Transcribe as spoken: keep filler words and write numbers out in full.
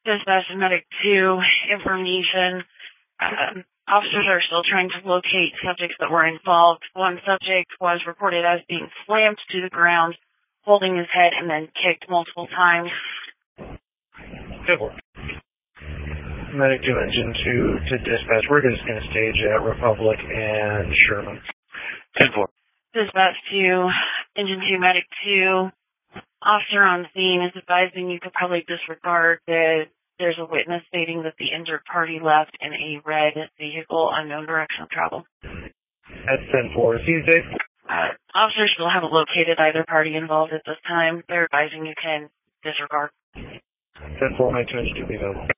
Dispatch and Medic two, information. Um, officers are still trying to locate subjects that were involved. One subject was reported as being slammed to the ground, holding his head, and then kicked multiple times. Good work. Medic two, Engine two to dispatch. We're just going to stage at Republic and Sherman. ten four. Dispatch two, Engine two, Medic two. Officer on scene is advising you could probably disregard that there's a witness stating that the injured party left in a red vehicle, unknown direction of travel. That's ten four. See you, Dave. Uh, officers still haven't located either party involved at this time. They're advising you can disregard. ten four, my two, Engine two, be available.